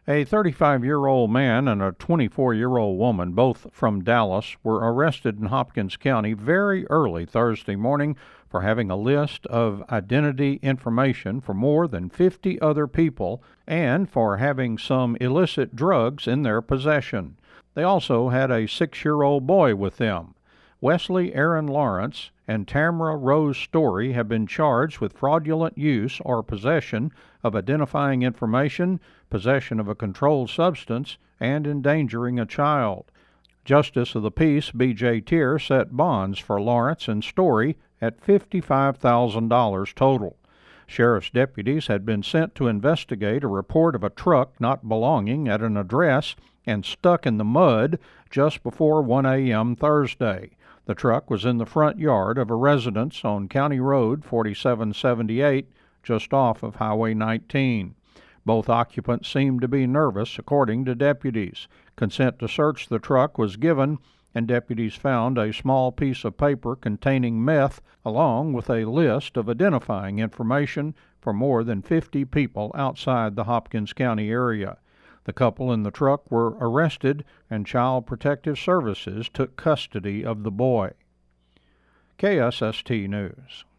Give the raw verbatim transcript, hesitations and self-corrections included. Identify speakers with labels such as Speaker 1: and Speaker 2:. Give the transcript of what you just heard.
Speaker 1: A thirty-five-year-old man and a twenty-four-year-old woman, both from Dallas, were arrested in Hopkins County very early Thursday morning for having a list of identity information for more than fifty other people and for having some illicit drugs in their possession. They also had a six-year-old boy with them. Wesley Aaron Lawrence and Tamara Rose Story have been charged with fraudulent use or possession of identifying information, possession of a controlled substance, and endangering a child. Justice of the Peace B J Tier set bonds for Lawrence and Story at fifty-five thousand dollars total. Sheriff's deputies had been sent to investigate a report of a truck not belonging at an address and stuck in the mud just before one a.m. Thursday. The truck was in the front yard of a residence on County Road forty-seven seventy-eight, just off of Highway nineteen. Both occupants seemed to be nervous, according to deputies. Consent to search the truck was given, and deputies found a small piece of paper containing meth, along with a list of identifying information for more than fifty people outside the Hopkins County area. The couple in the truck were arrested, and Child Protective Services took custody of the boy. K S S T News.